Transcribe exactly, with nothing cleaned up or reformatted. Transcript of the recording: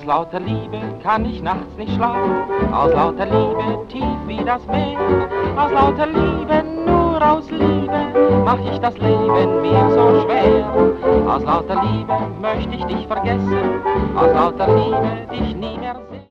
lauter Liebe kann ich nachts nicht schlafen, aus lauter Liebe tief wie das Meer. Aus lauter Liebe, nur aus Liebe, mach ich das Leben mir so schwer. Aus lauter Liebe möchte ich dich vergessen, aus lauter Liebe dich nie mehr sehen.